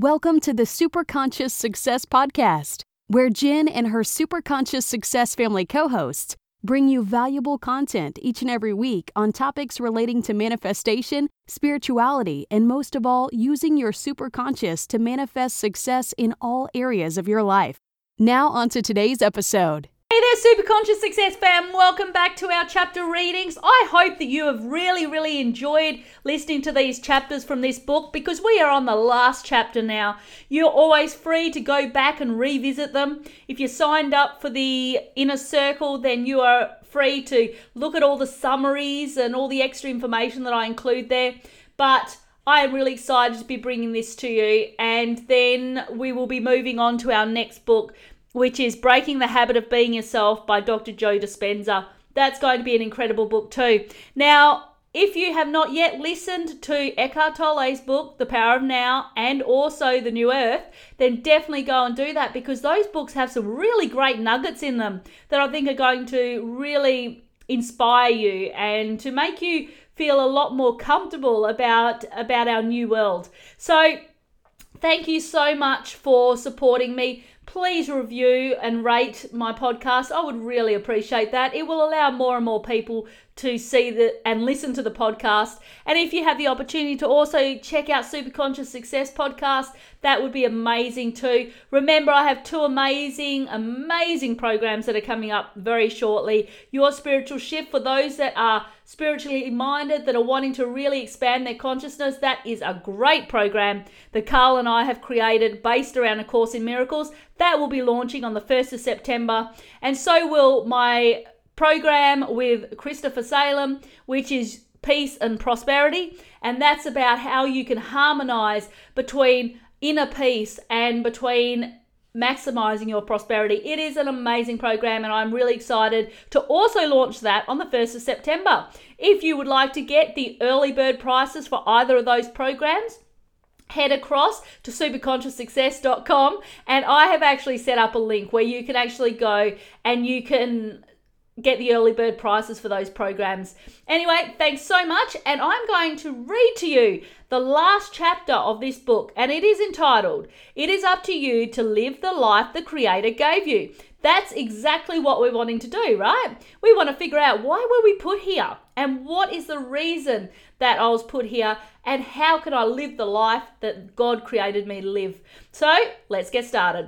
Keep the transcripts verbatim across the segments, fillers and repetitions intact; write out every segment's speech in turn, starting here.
Welcome to the Superconscious Success Podcast, where Jen and her Superconscious Success family co-hosts bring you valuable content each and every week on topics relating to manifestation, spirituality, and most of all, using your superconscious to manifest success in all areas of your life. Now on to today's episode. Hey there, Superconscious Success fam. Welcome back to our chapter readings. I hope that you have really, really enjoyed listening to these chapters from this book because we are on the last chapter now. You're always free to go back and revisit them. If you signed up for the Inner Circle, then you are free to look at all the summaries and all the extra information that I include there. But I am really excited to be bringing this to you, and then we will be moving on to our next book, which is Breaking the Habit of Being Yourself by Doctor Joe Dispenza. That's going to be an incredible book too. Now, if you have not yet listened to Eckhart Tolle's book, The Power of Now, and also The New Earth, then definitely go and do that because those books have some really great nuggets in them that I think are going to really inspire you and to make you feel a lot more comfortable about, about our new world. So, thank you so much for supporting me. Please review and rate my podcast. I would really appreciate that. It will allow more and more people to see the and listen to the podcast. And if you have the opportunity to also check out Superconscious Success podcast, that would be amazing too. Remember, I have two amazing, amazing programs that are coming up very shortly. Your Spiritual Shift for those that are spiritually minded, that are wanting to really expand their consciousness. That is a great program that Carl and I have created based around A Course in Miracles. That will be launching on the first of September. And so will my program with Christopher Salem, which is Peace and Prosperity. And that's about how you can harmonize between inner peace and between maximizing your prosperity. It is an amazing program, and I'm really excited to also launch that on the first of September. If you would like to get the early bird prices for either of those programs, head across to superconscious success dot com, and I have actually set up a link where you can actually go and you can get the early bird prices for those programs. Anyway, thanks so much, and I'm going to read to you the last chapter of this book, and it is entitled, It is Up to You to Live the Life the Creator Gave You. That's exactly what we're wanting to do, right? We want to figure out why were we put here, and what is the reason that I was put here, and how can I live the life that God created me to live. So let's get started.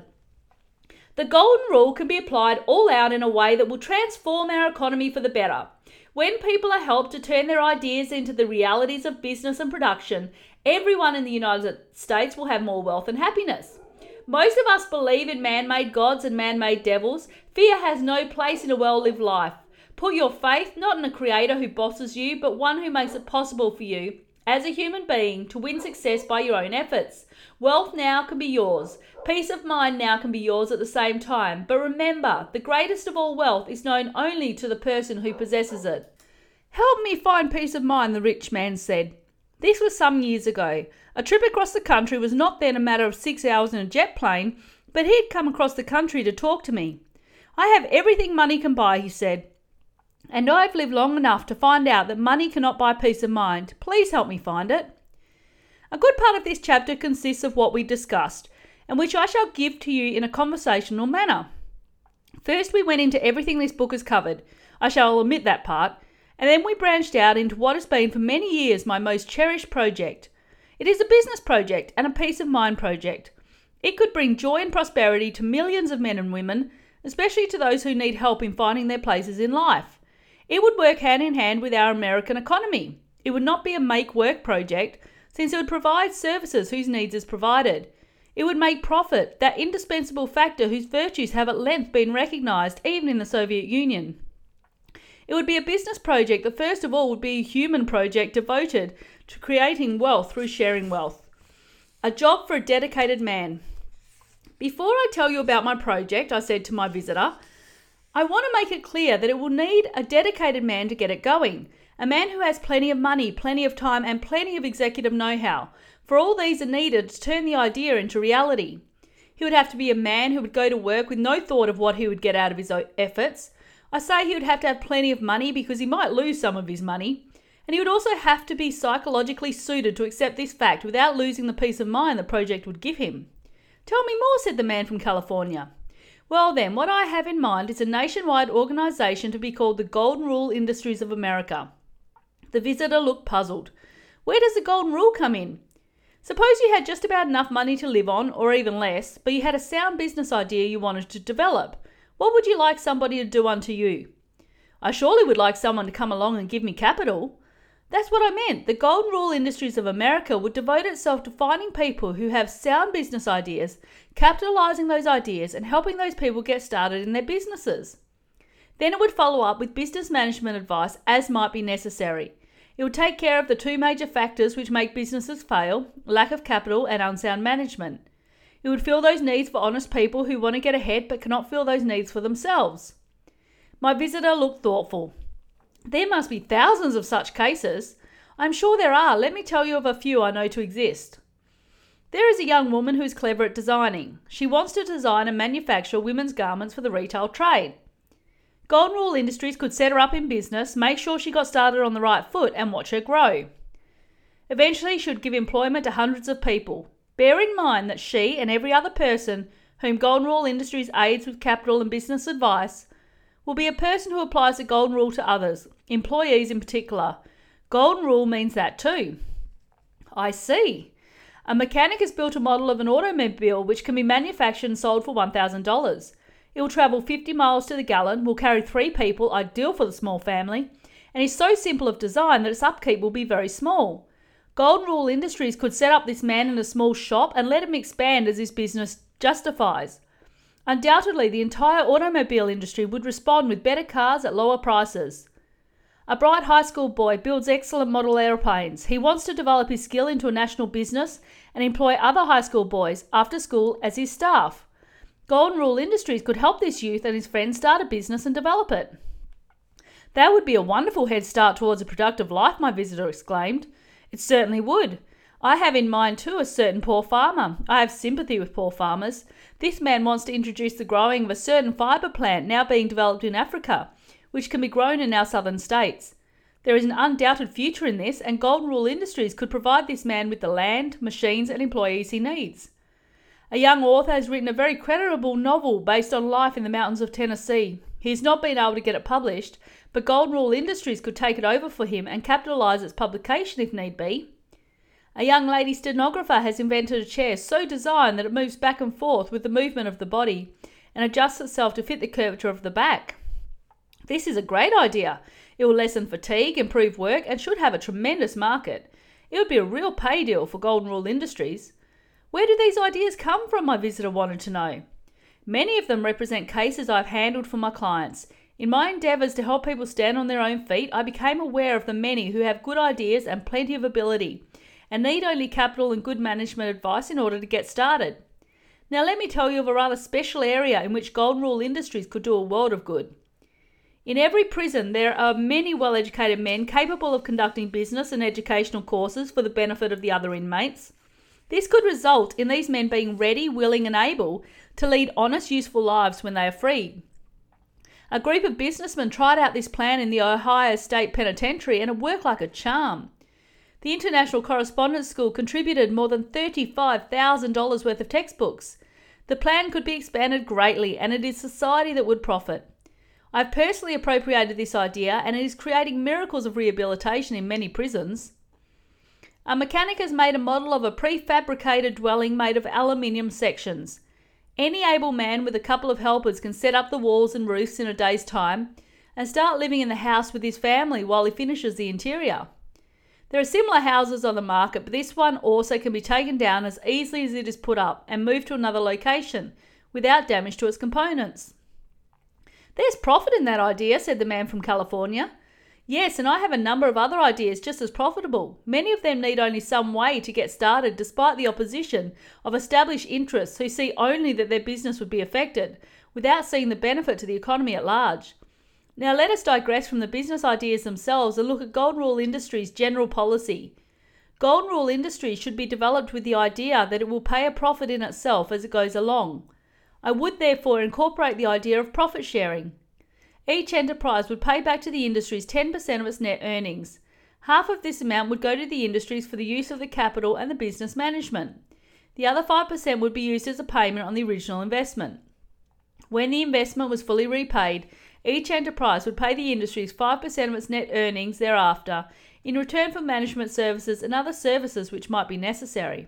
The golden rule can be applied all out in a way that will transform our economy for the better. When people are helped to turn their ideas into the realities of business and production, everyone in the United States will have more wealth and happiness. Most of us believe in man-made gods and man-made devils. Fear has no place in a well-lived life. Put your faith not in a creator who bosses you, but one who makes it possible for you as a human being to win success by your own efforts. Wealth now can be yours. Peace of mind now can be yours at the same time. But remember, the greatest of all wealth is known only to the person who possesses it. Help me find peace of mind, the rich man said. This was some years ago. A trip across the country was not then a matter of six hours in a jet plane, but he'd come across the country to talk to me. I have everything money can buy, he said. And I've lived long enough to find out that money cannot buy peace of mind. Please help me find it. A good part of this chapter consists of what we discussed, and which I shall give to you in a conversational manner. First, we went into everything this book has covered. I shall omit that part. And then we branched out into what has been for many years my most cherished project. It is a business project and a peace of mind project. It could bring joy and prosperity to millions of men and women, especially to those who need help in finding their places in life. It would work hand in hand with our American economy. It would not be a make-work project, since it would provide services whose needs is provided. It would make profit, that indispensable factor whose virtues have at length been recognised even in the Soviet Union. It would be a business project that first of all would be a human project devoted to creating wealth through sharing wealth. A job for a dedicated man. Before I tell you about my project, I said to my visitor, I want to make it clear that it will need a dedicated man to get it going. A man who has plenty of money, plenty of time, and plenty of executive know-how. For all these are needed to turn the idea into reality. He would have to be a man who would go to work with no thought of what he would get out of his efforts. I say he would have to have plenty of money because he might lose some of his money. And he would also have to be psychologically suited to accept this fact without losing the peace of mind the project would give him. "Tell me more," said the man from California. "Well then, what I have in mind is a nationwide organisation to be called the Golden Rule Industries of America." The visitor looked puzzled. "Where does the Golden Rule come in?" "Suppose you had just about enough money to live on, or even less, but you had a sound business idea you wanted to develop. What would you like somebody to do unto you?" "I surely would like someone to come along and give me capital." "That's what I meant. The Golden Rule Industries of America would devote itself to finding people who have sound business ideas, capitalising those ideas, and helping those people get started in their businesses. Then it would follow up with business management advice as might be necessary. It would take care of the two major factors which make businesses fail, lack of capital and unsound management. It would fill those needs for honest people who want to get ahead but cannot fill those needs for themselves." My visitor looked thoughtful. "There must be thousands of such cases." "I'm sure there are. Let me tell you of a few I know to exist. There is a young woman who is clever at designing. She wants to design and manufacture women's garments for the retail trade. Golden Rule Industries could set her up in business, make sure she got started on the right foot, and watch her grow. Eventually, she would give employment to hundreds of people. Bear in mind that she and every other person whom Golden Rule Industries aids with capital and business advice will be a person who applies the Golden Rule to others, employees in particular. Golden Rule means that too." "I see. A mechanic has built a model of an automobile which can be manufactured and sold for one thousand dollars. It will travel fifty miles to the gallon, will carry three people, ideal for the small family, and is so simple of design that its upkeep will be very small. Golden Rule Industries could set up this man in a small shop and let him expand as his business justifies. Undoubtedly, the entire automobile industry would respond with better cars at lower prices. A bright high school boy builds excellent model airplanes. He wants to develop his skill into a national business and employ other high school boys after school as his staff. Golden Rule Industries could help this youth and his friends start a business and develop it." "That would be a wonderful head start towards a productive life," my visitor exclaimed. "It certainly would. I have in mind too a certain poor farmer. I have sympathy with poor farmers. This man wants to introduce the growing of a certain fibre plant now being developed in Africa, which can be grown in our southern states. There is an undoubted future in this, and Golden Rule Industries could provide this man with the land, machines and employees he needs. A young author has written a very creditable novel based on life in the mountains of Tennessee. He has not been able to get it published, but Golden Rule Industries could take it over for him and capitalise its publication if need be. A young lady stenographer has invented a chair so designed that it moves back and forth with the movement of the body and adjusts itself to fit the curvature of the back. This is a great idea. It will lessen fatigue, improve work, and should have a tremendous market. It would be a real pay deal for Golden Rule Industries." "Where do these ideas come from?" my visitor wanted to know. "Many of them represent cases I've handled for my clients. In my endeavours to help people stand on their own feet, I became aware of the many who have good ideas and plenty of ability, and need only capital and good management advice in order to get started. Now let me tell you of a rather special area in which Golden Rule Industries could do a world of good. In every prison there are many well-educated men capable of conducting business and educational courses for the benefit of the other inmates. This could result in these men being ready, willing and able to lead honest, useful lives when they are freed. A group of businessmen tried out this plan in the Ohio State Penitentiary and it worked like a charm. The International Correspondence School contributed more than thirty-five thousand dollars worth of textbooks. The plan could be expanded greatly and it is society that would profit. I've personally appropriated this idea and it is creating miracles of rehabilitation in many prisons. A mechanic has made a model of a prefabricated dwelling made of aluminium sections. Any able man with a couple of helpers can set up the walls and roofs in a day's time and start living in the house with his family while he finishes the interior. There are similar houses on the market, but this one also can be taken down as easily as it is put up and moved to another location without damage to its components." "There's profit in that idea," said the man from California. "Yes, and I have a number of other ideas just as profitable. Many of them need only some way to get started despite the opposition of established interests who see only that their business would be affected, without seeing the benefit to the economy at large. Now let us digress from the business ideas themselves and look at Golden Rule Industries' general policy. Golden Rule Industries should be developed with the idea that it will pay a profit in itself as it goes along. I would therefore incorporate the idea of profit sharing. Each enterprise would pay back to the industries ten percent of its net earnings. Half of this amount would go to the industries for the use of the capital and the business management. The other five percent would be used as a payment on the original investment. When the investment was fully repaid, each enterprise would pay the industries five percent of its net earnings thereafter in return for management services and other services which might be necessary.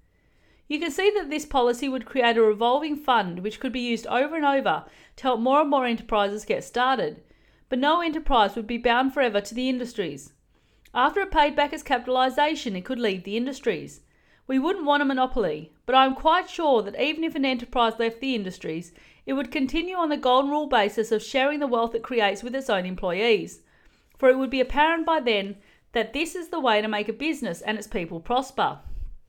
You can see that this policy would create a revolving fund which could be used over and over to help more and more enterprises get started, but no enterprise would be bound forever to the industries. After it paid back its capitalisation, it could leave the industries. We wouldn't want a monopoly, but I am quite sure that even if an enterprise left the industries, it would continue on the golden rule basis of sharing the wealth it creates with its own employees, for it would be apparent by then that this is the way to make a business and its people prosper.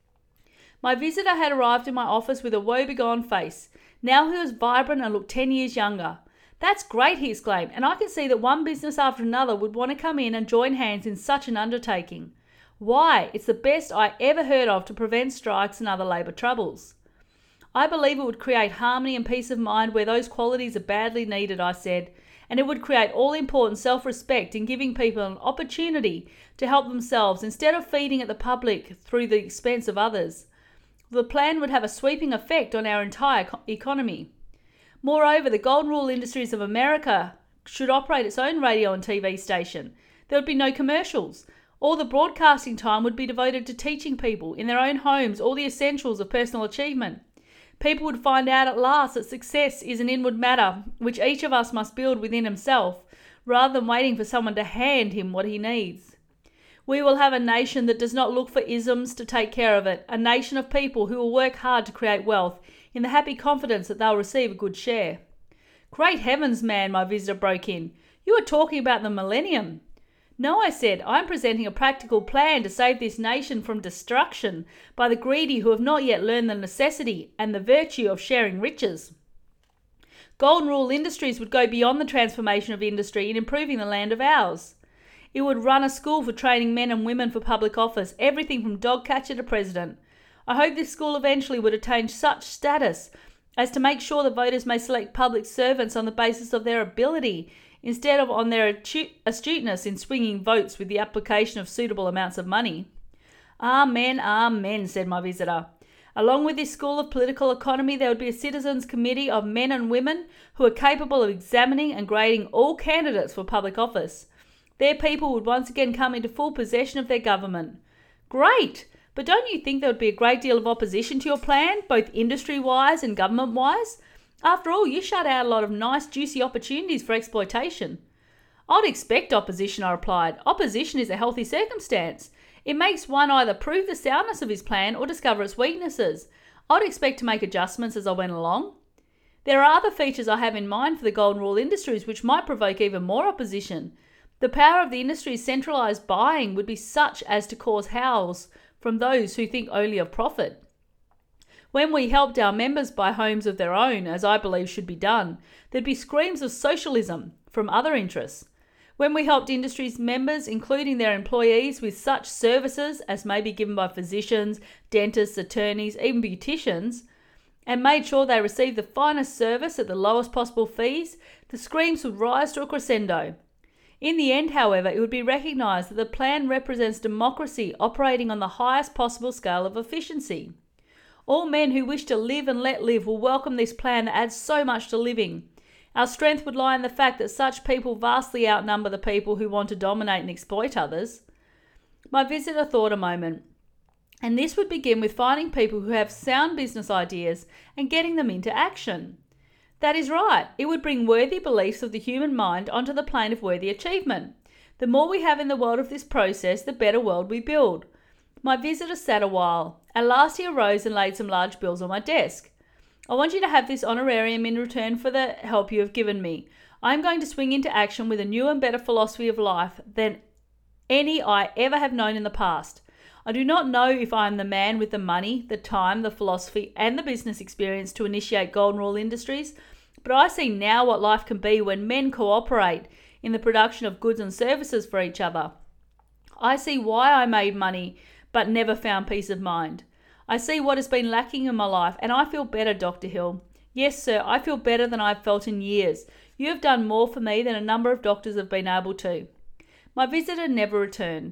My visitor had arrived in my office with a woebegone face. Now he was vibrant and looked ten years younger. "That's great," he exclaimed, "and I can see that one business after another would want to come in and join hands in such an undertaking. Why, it's the best I ever heard of to prevent strikes and other labour troubles." "I believe it would create harmony and peace of mind where those qualities are badly needed," I said, "and it would create all-important self-respect in giving people an opportunity to help themselves instead of feeding at the public through the expense of others. The plan would have a sweeping effect on our entire co- economy. Moreover, the Golden Rule Industries of America should operate its own radio and T V station. There would be no commercials. All the broadcasting time would be devoted to teaching people in their own homes all the essentials of personal achievement. People would find out at last that success is an inward matter which each of us must build within himself, rather than waiting for someone to hand him what he needs. We will have a nation that does not look for isms to take care of it, a nation of people who will work hard to create wealth in the happy confidence that they'll receive a good share." "Great heavens, man," my visitor broke in. "You are talking about the millennium." "No," I said, "I'm presenting a practical plan to save this nation from destruction by the greedy who have not yet learned the necessity and the virtue of sharing riches. Golden Rule Industries would go beyond the transformation of industry in improving the land of ours. It would run a school for training men and women for public office, everything from dog catcher to president. I hope this school eventually would attain such status as to make sure the voters may select public servants on the basis of their ability instead of on their astuteness in swinging votes with the application of suitable amounts of money." "Amen, amen," said my visitor. "Along with this school of political economy, there would be a citizens' committee of men and women who are capable of examining and grading all candidates for public office. Their people would once again come into full possession of their government." "Great! But don't you think there would be a great deal of opposition to your plan, both industry-wise and government-wise? After all, you shut out a lot of nice, juicy opportunities for exploitation." "I'd expect opposition," I replied. "Opposition is a healthy circumstance. It makes one either prove the soundness of his plan or discover its weaknesses. I'd expect to make adjustments as I went along. There are other features I have in mind for the Golden Rule Industries which might provoke even more opposition. The power of the industry's centralised buying would be such as to cause howls from those who think only of profit. When we helped our members buy homes of their own, as I believe should be done, there'd be screams of socialism from other interests. When we helped industry's members, including their employees, with such services as may be given by physicians, dentists, attorneys, even beauticians, and made sure they received the finest service at the lowest possible fees, the screams would rise to a crescendo. In the end, however, it would be recognised that the plan represents democracy operating on the highest possible scale of efficiency. All men who wish to live and let live will welcome this plan that adds so much to living. Our strength would lie in the fact that such people vastly outnumber the people who want to dominate and exploit others." My visitor thought a moment. "And this would begin with finding people who have sound business ideas and getting them into action." "That is right. It would bring worthy beliefs of the human mind onto the plane of worthy achievement. The more we have in the world of this process, the better world we build." My visitor sat a while. At last he arose and laid some large bills on my desk. "I want you to have this honorarium in return for the help you have given me. I am going to swing into action with a new and better philosophy of life than any I ever have known in the past. I do not know if I am the man with the money, the time, the philosophy, and the business experience to initiate Golden Rule Industries, but I see now what life can be when men cooperate in the production of goods and services for each other. I see why I made money but never found peace of mind. I see what has been lacking in my life, and I feel better, Doctor Hill. Yes, sir, I feel better than I have felt in years. You have done more for me than a number of doctors have been able to." My visitor never returned.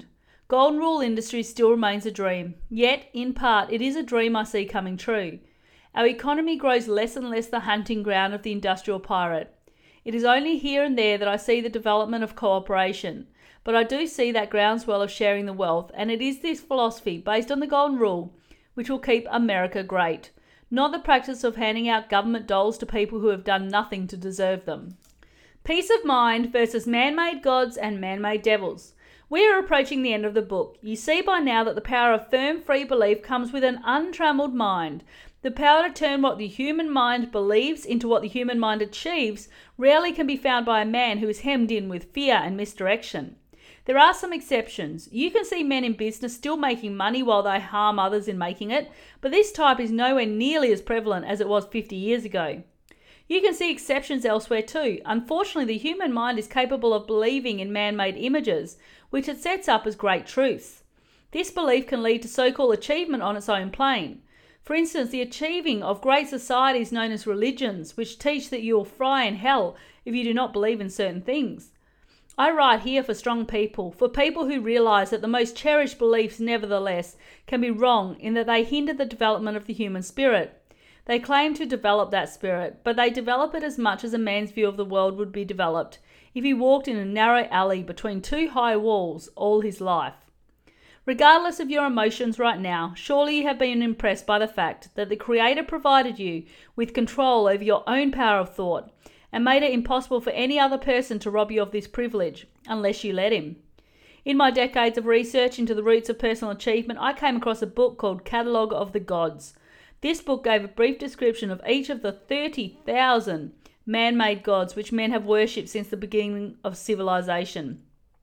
Golden Rule Industries still remains a dream, yet, in part, it is a dream I see coming true. Our economy grows less and less the hunting ground of the industrial pirate. It is only here and there that I see the development of cooperation, but I do see that groundswell of sharing the wealth, and it is this philosophy, based on the Golden Rule, which will keep America great, not the practice of handing out government doles to people who have done nothing to deserve them. Peace of mind versus man-made gods and man-made devils. We are approaching the end of the book. You see by now that the power of firm, free belief comes with an untrammeled mind. The power to turn what the human mind believes into what the human mind achieves rarely can be found by a man who is hemmed in with fear and misdirection. There are some exceptions. You can see men in business still making money while they harm others in making it, but this type is nowhere nearly as prevalent as it was fifty years ago. You can see exceptions elsewhere too. Unfortunately, the human mind is capable of believing in man-made images, which it sets up as great truths. This belief can lead to so-called achievement on its own plane. For instance, the achieving of great societies known as religions, which teach that you will fry in hell if you do not believe in certain things. I write here for strong people, for people who realise that the most cherished beliefs nevertheless can be wrong in that they hinder the development of the human spirit. They claim to develop that spirit, but they develop it as much as a man's view of the world would be developed if he walked in a narrow alley between two high walls all his life. Regardless of your emotions right now, surely you have been impressed by the fact that the Creator provided you with control over your own power of thought and made it impossible for any other person to rob you of this privilege, unless you let him. In my decades of research into the roots of personal achievement, I came across a book called Catalogue of the Gods. This book gave a brief description of each of the thirty thousand man-made gods which men have worshipped since the beginning of civilization.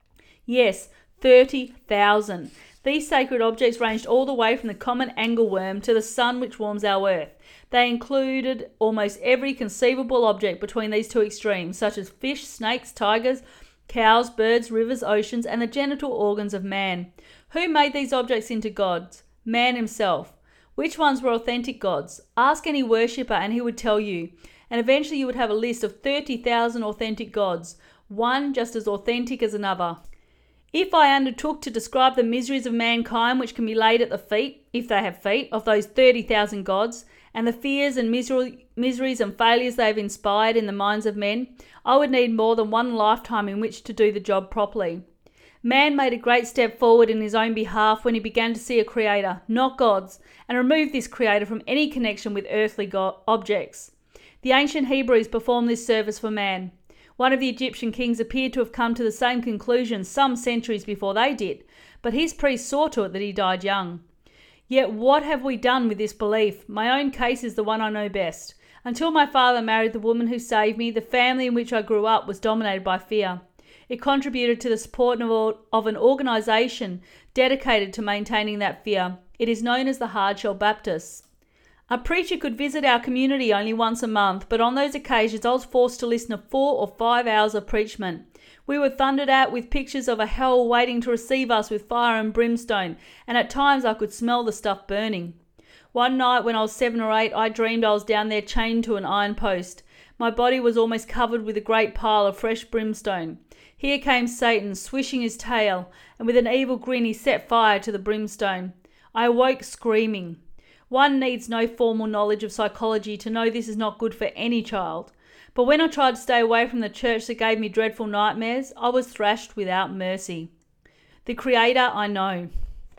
Yes, thirty thousand. These sacred objects ranged all the way from the common angleworm to the sun which warms our earth. They included almost every conceivable object between these two extremes, such as fish, snakes, tigers, cows, birds, rivers, oceans, and the genital organs of man. Who made these objects into gods? Man himself. Which ones were authentic gods? Ask any worshipper and he would tell you, and eventually you would have a list of thirty thousand authentic gods, one just as authentic as another. If I undertook to describe the miseries of mankind which can be laid at the feet, if they have feet, of those thirty thousand gods, and the fears and misery, miseries and failures they have inspired in the minds of men, I would need more than one lifetime in which to do the job properly. Man made a great step forward in his own behalf when he began to see a creator, not gods, and removed this creator from any connection with earthly go- objects. The ancient Hebrews performed this service for man. One of the Egyptian kings appeared to have come to the same conclusion some centuries before they did, but his priests saw to it that he died young. Yet what have we done with this belief? My own case is the one I know best. Until my father married the woman who saved me, the family in which I grew up was dominated by fear. It contributed to the support of an organisation dedicated to maintaining that fear. It is known as the Hardshell Baptists. A preacher could visit our community only once a month, but on those occasions I was forced to listen to four or five hours of preachment. We were thundered at with pictures of a hell waiting to receive us with fire and brimstone, and at times I could smell the stuff burning. One night when I was seven or eight, I dreamed I was down there chained to an iron post. My body was almost covered with a great pile of fresh brimstone. Here came Satan, swishing his tail, and with an evil grin he set fire to the brimstone. I awoke screaming. One needs no formal knowledge of psychology to know this is not good for any child. But when I tried to stay away from the church that gave me dreadful nightmares, I was thrashed without mercy. The Creator I know.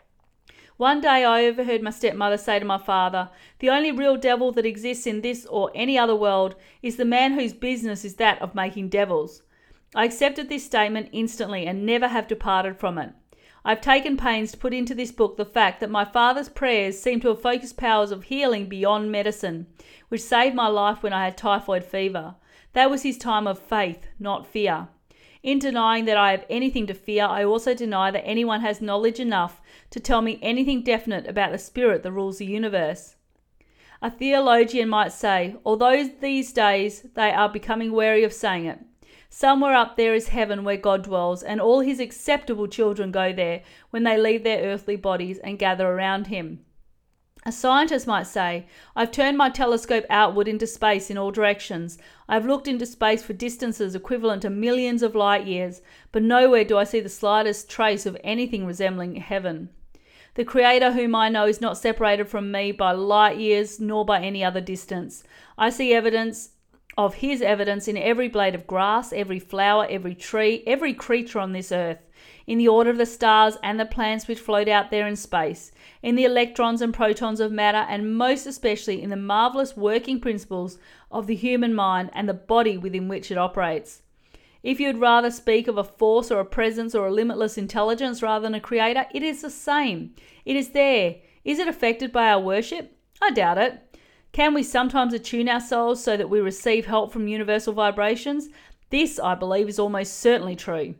One day I overheard my stepmother say to my father, "The only real devil that exists in this or any other world is the man whose business is that of making devils." I accepted this statement instantly and never have departed from it. I've taken pains to put into this book the fact that my father's prayers seem to have focused powers of healing beyond medicine, which saved my life when I had typhoid fever. That was his time of faith, not fear. In denying that I have anything to fear, I also deny that anyone has knowledge enough to tell me anything definite about the spirit that rules the universe. A theologian might say, although these days they are becoming wary of saying it, somewhere up there is heaven where God dwells, and all his acceptable children go there when they leave their earthly bodies and gather around him. A scientist might say, I've turned my telescope outward into space in all directions. I've looked into space for distances equivalent to millions of light years, but nowhere do I see the slightest trace of anything resembling heaven. The Creator whom I know is not separated from me by light years nor by any other distance. I see evidence of his evidence in every blade of grass, every flower, every tree, every creature on this earth, in the order of the stars and the planets which float out there in space, in the electrons and protons of matter, and most especially in the marvelous working principles of the human mind and the body within which it operates. If you'd rather speak of a force or a presence or a limitless intelligence rather than a creator, it is the same. It is there. Is it affected by our worship? I doubt it. Can we sometimes attune ourselves so that we receive help from universal vibrations? This, I believe, is almost certainly true.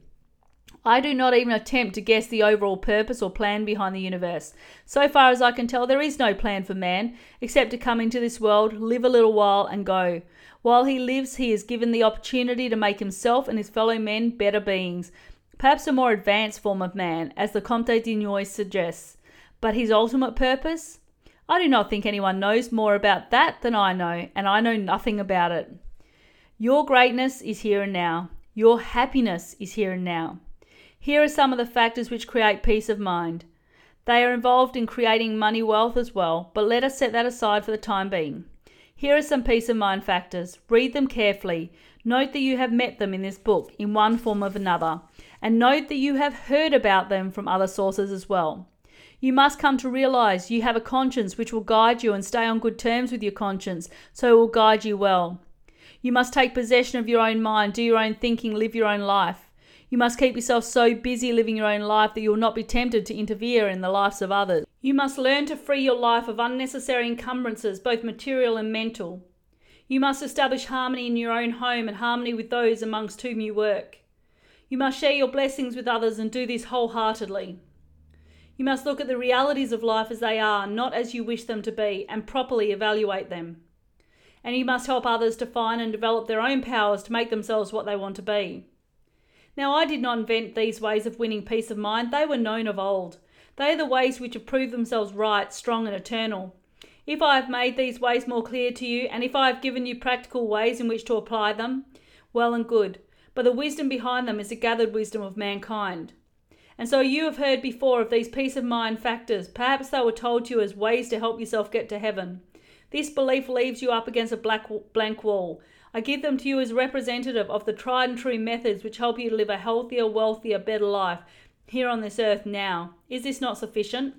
I do not even attempt to guess the overall purpose or plan behind the universe. So far as I can tell, there is no plan for man, except to come into this world, live a little while, and go. While he lives, he is given the opportunity to make himself and his fellow men better beings, perhaps a more advanced form of man, as the Comte de Noailles suggests. But his ultimate purpose? I do not think anyone knows more about that than I know, and I know nothing about it. Your greatness is here and now. Your happiness is here and now. Here are some of the factors which create peace of mind. They are involved in creating money wealth as well, but let us set that aside for the time being. Here are some peace of mind factors. Read them carefully. Note that you have met them in this book in one form or another, and note that you have heard about them from other sources as well. You must come to realize you have a conscience which will guide you, and stay on good terms with your conscience, so it will guide you well. You must take possession of your own mind, do your own thinking, live your own life. You must keep yourself so busy living your own life that you will not be tempted to interfere in the lives of others. You must learn to free your life of unnecessary encumbrances, both material and mental. You must establish harmony in your own home and harmony with those amongst whom you work. You must share your blessings with others and do this wholeheartedly. You must look at the realities of life as they are, not as you wish them to be, and properly evaluate them. And you must help others to find and develop their own powers to make themselves what they want to be. Now, I did not invent these ways of winning peace of mind. They were known of old. They are the ways which have proved themselves right, strong and eternal. If I have made these ways more clear to you, and if I have given you practical ways in which to apply them, well and good. But the wisdom behind them is the gathered wisdom of mankind. And so you have heard before of these peace of mind factors. Perhaps they were told to you as ways to help yourself get to heaven. This belief leaves you up against a black blank wall. I give them to you as representative of the tried and true methods which help you to live a healthier, wealthier, better life here on this earth now. Is this not sufficient?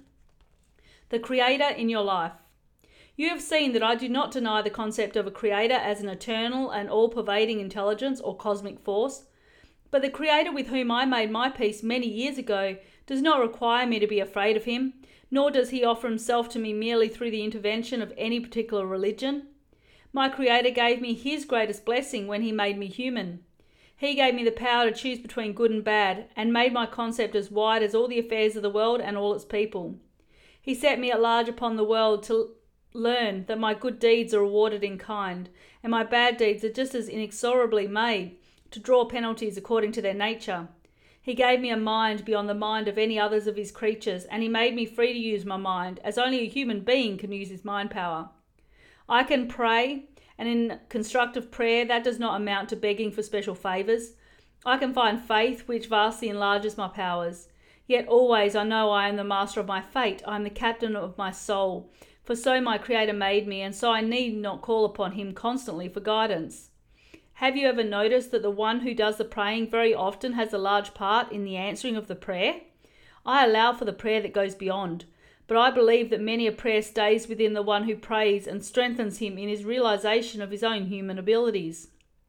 The Creator in your life. You have seen that I do not deny the concept of a Creator as an eternal and all-pervading intelligence or cosmic force. But the Creator with whom I made my peace many years ago does not require me to be afraid of him, nor does he offer himself to me merely through the intervention of any particular religion. My Creator gave me his greatest blessing when he made me human. He gave me the power to choose between good and bad, and made my concept as wide as all the affairs of the world and all its people. He set me at large upon the world to learn that my good deeds are rewarded in kind, and my bad deeds are just as inexorably made to draw penalties according to their nature. He gave me a mind beyond the mind of any others of his creatures, and he made me free to use my mind, as only a human being can use his mind power. I can pray, and in constructive prayer that does not amount to begging for special favours. I can find faith which vastly enlarges my powers. Yet always I know I am the master of my fate, I am the captain of my soul, for so my Creator made me, and so I need not call upon him constantly for guidance. Have you ever noticed that the one who does the praying very often has a large part in the answering of the prayer? I allow for the prayer that goes beyond, but I believe that many a prayer stays within the one who prays and strengthens him in his realization of his own human abilities.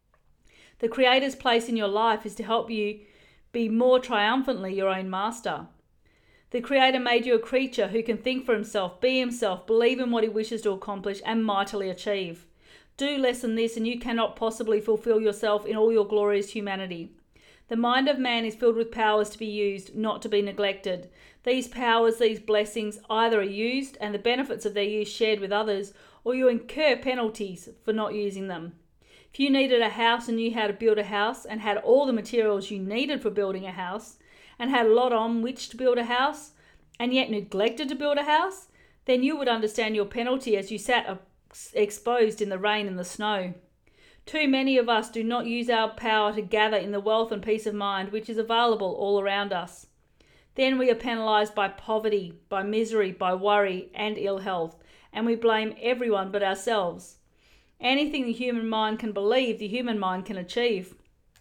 The Creator's place in your life is to help you be more triumphantly your own master. The Creator made you a creature who can think for himself, be himself, believe in what he wishes to accomplish, and mightily achieve. Do less than this, and you cannot possibly fulfill yourself in all your glorious humanity. The mind of man is filled with powers to be used, not to be neglected. These powers, these blessings, either are used and the benefits of their use shared with others, or you incur penalties for not using them. If you needed a house and knew how to build a house, and had all the materials you needed for building a house, and had a lot on which to build a house, and yet neglected to build a house, Then you would understand your penalty as you sat exposed in the rain and the snow. Too many of us do not use our power to gather in the wealth and peace of mind which is available all around us. Then we are penalized by poverty, by misery, by worry and ill health, and we blame everyone but ourselves. Anything the human mind can believe, the human mind can achieve.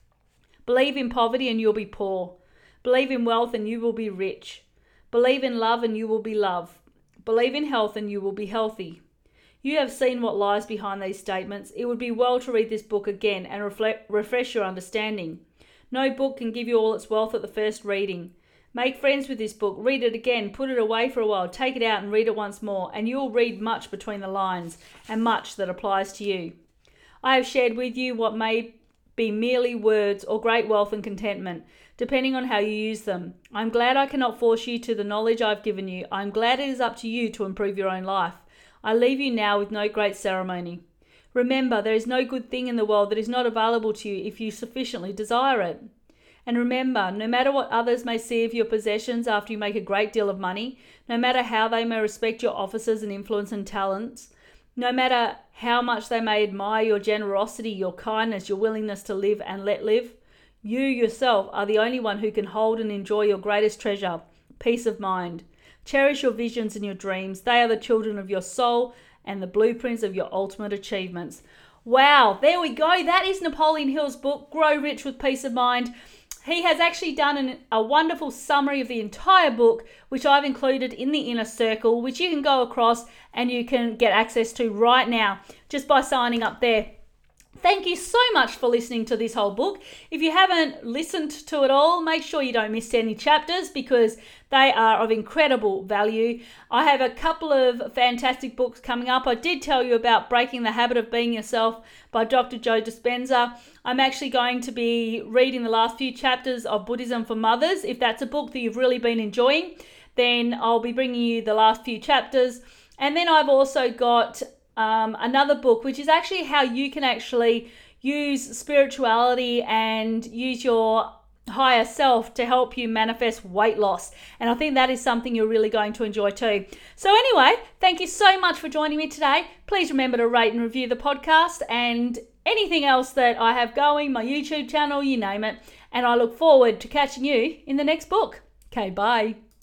Believe in poverty and you'll be poor. Believe in wealth and you will be rich. Believe in love and you will be loved. Believe in health and you will be healthy. You have seen what lies behind these statements. It would be well to read this book again and reflect, refresh your understanding. No book can give you all its wealth at the first reading. Make friends with this book, read it again, put it away for a while, take it out and read it once more, and you will read much between the lines and much that applies to you. I have shared with you what may be merely words or great wealth and contentment, depending on how you use them. I'm glad I cannot force you to the knowledge I've given you. I'm glad it is up to you to improve your own life. I leave you now with no great ceremony. Remember, there is no good thing in the world that is not available to you if you sufficiently desire it. And remember, no matter what others may see of your possessions after you make a great deal of money, no matter how they may respect your offices and influence and talents, no matter how much they may admire your generosity, your kindness, your willingness to live and let live, you yourself are the only one who can hold and enjoy your greatest treasure, peace of mind. Cherish your visions and your dreams. They are the children of your soul and the blueprints of your ultimate achievements. Wow, there we go. That is Napoleon Hill's book, Grow Rich with Peace of Mind. He has actually done an, a wonderful summary of the entire book, which I've included in the inner circle, which you can go across and you can get access to right now just by signing up there. Thank you so much for listening to this whole book. If you haven't listened to it all, make sure you don't miss any chapters because they are of incredible value. I have a couple of fantastic books coming up. I did tell you about Breaking the Habit of Being Yourself by Doctor Joe Dispenza. I'm actually going to be reading the last few chapters of Buddhism for Mothers. If that's a book that you've really been enjoying, then I'll be bringing you the last few chapters. And then I've also got Um, another book, which is actually how you can actually use spirituality and use your higher self to help you manifest weight loss. And I think that is something you're really going to enjoy too. So anyway, thank you so much for joining me today. Please remember to rate and review the podcast and anything else that I have going, my YouTube channel, you name it. And I look forward to catching you in the next book. Okay, bye.